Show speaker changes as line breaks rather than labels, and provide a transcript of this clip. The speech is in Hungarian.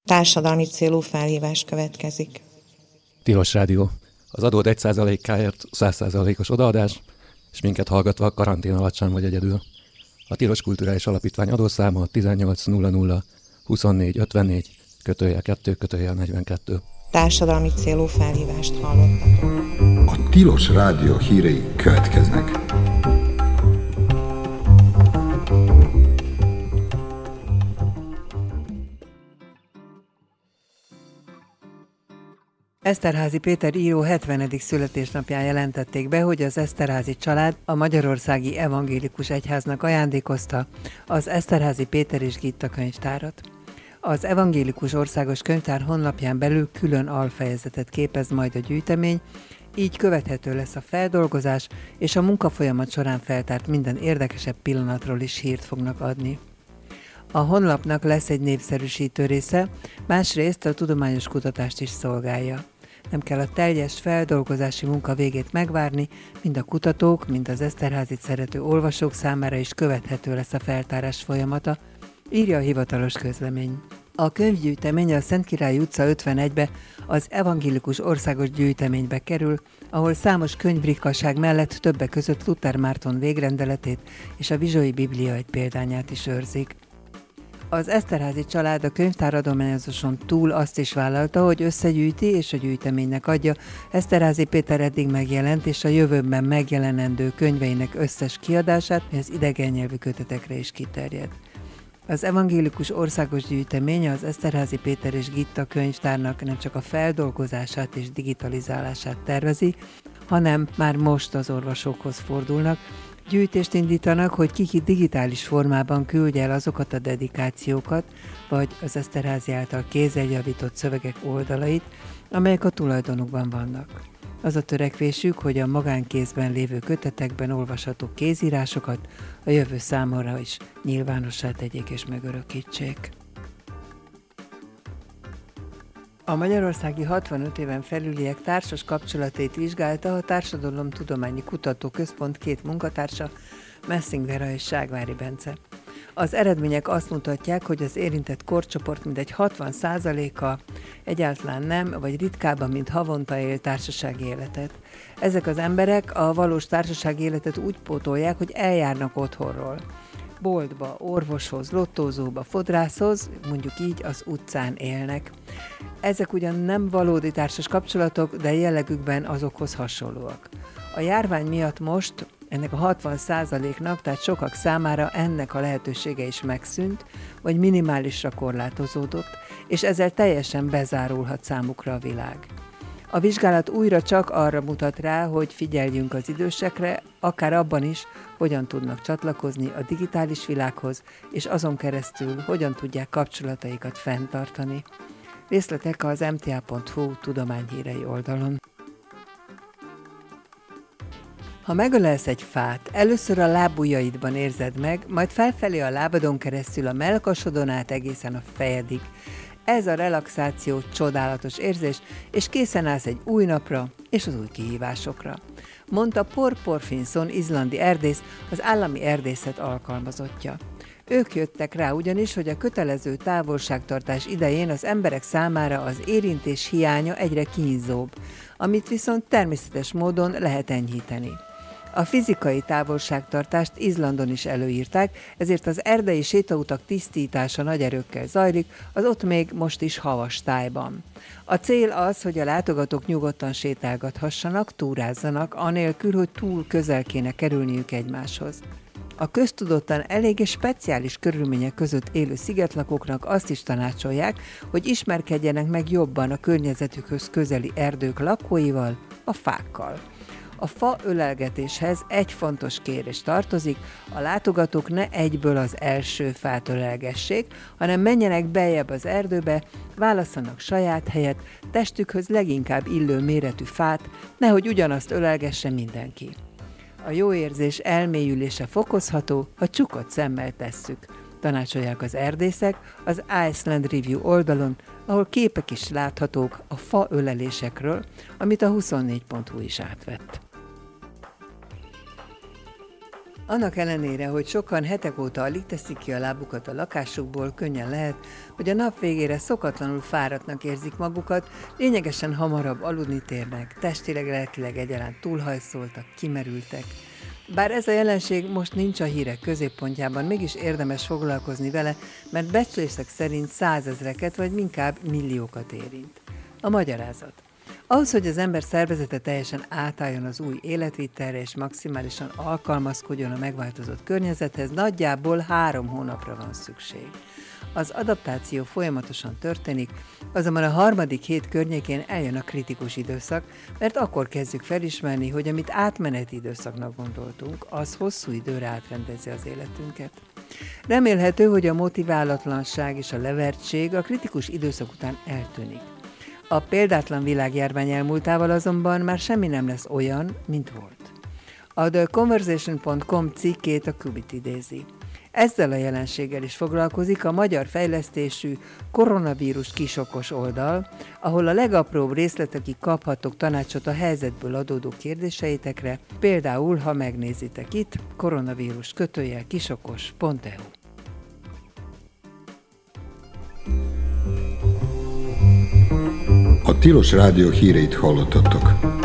Társadalmi célú felhívás következik.
Tilos Rádió. Az adód 1%-áért 100%-os odaadás, és minket hallgatva karantén alatt sem vagy egyedül. A Tilos Kulturális Alapítvány adószáma 1800 24 54 /2 /42.
Társadalmi célú felhívást hallottatok.
A Tilos Rádió hírei következnek.
Eszterházy Péter író 70. születésnapján jelentették be, hogy az Eszterházy család a Magyarországi Evangélikus Egyháznak ajándékozta az Eszterházy Péter és Gitta könyvtárat. Az Evangélikus Országos Könyvtár honlapján belül külön alfejezetet képez majd a gyűjtemény, így követhető lesz a feldolgozás, és a munkafolyamat során feltárt minden érdekesebb pillanatról is hírt fognak adni. A honlapnak lesz egy népszerűsítő része, másrészt a tudományos kutatást is szolgálja. Nem kell a teljes feldolgozási munka végét megvárni, mind a kutatók, mind az Eszterházit szerető olvasók számára is követhető lesz a feltárás folyamata, írja a hivatalos közlemény. A könyvgyűjtemény a Szentkirályi utca 51-be az Evangélikus Országos Gyűjteménybe kerül, ahol számos könyvritkaság mellett többek között Luther Márton végrendeletét és a Vizsói Biblia egy példányát is őrzik. Az Eszterházy család a könyvtáradományozáson túl azt is vállalta, hogy összegyűjti és a gyűjteménynek adja Eszterházy Péter eddig megjelent és a jövőben megjelenendő könyveinek összes kiadását, ami az idegen nyelvű kötetekre is kiterjed. Az Evangélikus Országos Gyűjtemény az Eszterházy Péter és Gitta könyvtárnak nem csak a feldolgozását és digitalizálását tervezi, hanem már most az olvasókhoz fordulnak, gyűjtést indítanak, hogy ki digitális formában küldje el azokat a dedikációkat, vagy az Eszterházy által kézzel javított szövegek oldalait, amelyek a tulajdonukban vannak. Az a törekvésük, hogy a magánkézben lévő kötetekben olvasható kézírásokat a jövő számára is nyilvánossá tegyék és megörökítsék. A Magyarországi 65 éven felüliek társas kapcsolatait vizsgálta a Társadalomtudományi Kutatóközpont két munkatársa, Messing Vera és Ságvári Bence. Az eredmények azt mutatják, hogy az érintett korcsoport mintegy 60%-a egyáltalán nem, vagy ritkábban, mint havonta él társasági életet. Ezek az emberek a valós társasági életet úgy pótolják, hogy eljárnak otthonról. Boltba, orvoshoz, lottózóba, fodrászhoz, mondjuk így az utcán élnek. Ezek ugyan nem valódi társas kapcsolatok, de jellegükben azokhoz hasonlóak. A járvány miatt most ennek a 60%-nak, tehát sokak számára ennek a lehetősége is megszűnt, vagy minimálisra korlátozódott, és ezzel teljesen bezárulhat számukra a világ. A vizsgálat újra csak arra mutat rá, hogy figyeljünk az idősekre, akár abban is, hogyan tudnak csatlakozni a digitális világhoz, és azon keresztül hogyan tudják kapcsolataikat fenntartani. Részletek az mta.hu tudományhírei oldalon. Ha megölelsz egy fát, először a lábujjaidban érzed meg, majd felfelé a lábadon keresztül a mellkasodon át egészen a fejedig. Ez a relaxáció csodálatos érzés, és készen állsz egy új napra és az új kihívásokra, mondta Por Porfinson, izlandi erdész, az állami erdészet alkalmazottja. Ők jöttek rá ugyanis, hogy a kötelező távolságtartás idején az emberek számára az érintés hiánya egyre kínzóbb, amit viszont természetes módon lehet enyhíteni. A fizikai távolságtartást Izlandon is előírták, ezért az erdei sétautak tisztítása nagy erőkkel zajlik, az ott még most is havas tájban. A cél az, hogy a látogatók nyugodtan sétálgathassanak, túrázzanak, anélkül, hogy túl közel kéne kerülniük egymáshoz. A köztudottan eléggé speciális körülmények között élő szigetlakóknak azt is tanácsolják, hogy ismerkedjenek meg jobban a környezetükhöz közeli erdők lakóival, a fákkal. A fa ölelgetéshez egy fontos kérés tartozik, a látogatók ne egyből az első fát ölelgessék, hanem menjenek beljebb az erdőbe, válasszanak saját helyet, testükhöz leginkább illő méretű fát, nehogy ugyanazt ölelgesse mindenki. A jó érzés elmélyülése fokozható, ha csukott szemmel tesszük, tanácsolják az erdészek az Iceland Review oldalon, ahol képek is láthatók a fa ölelésekről, amit a 24.hu is átvett. Annak ellenére, hogy sokan hetek óta alig teszik ki a lábukat a lakásukból, könnyen lehet, hogy a nap végére szokatlanul fáradtnak érzik magukat, lényegesen hamarabb aludni térnek, testileg, lelkileg egyaránt túlhajszoltak, kimerültek. Bár ez a jelenség most nincs a hírek középpontjában, mégis érdemes foglalkozni vele, mert becslések szerint 100 000-eket vagy inkább milliókat érint. A magyarázat. Ahhoz, hogy az ember szervezete teljesen átálljon az új életvitelre és maximálisan alkalmazkodjon a megváltozott környezethez, nagyjából 3 hónapra van szükség. Az adaptáció folyamatosan történik, azonban a 3. hét környékén eljön a kritikus időszak, mert akkor kezdjük felismerni, hogy amit átmeneti időszaknak gondoltunk, az hosszú időre átrendezi az életünket. Remélhető, hogy a motiválatlanság és a levertség a kritikus időszak után eltűnik. A példátlan világjárvány elmúltával azonban már semmi nem lesz olyan, mint volt. A TheConversation.com cikkét a Kubit idézi. Ezzel a jelenséggel is foglalkozik a magyar fejlesztésű koronavírus kisokos oldal, ahol a legapróbb részletekig kaphatok tanácsot a helyzetből adódó kérdéseitekre, például, ha megnézitek itt, koronavírus_kisokos.eu.
A Tilos Rádió híreit hallottatok.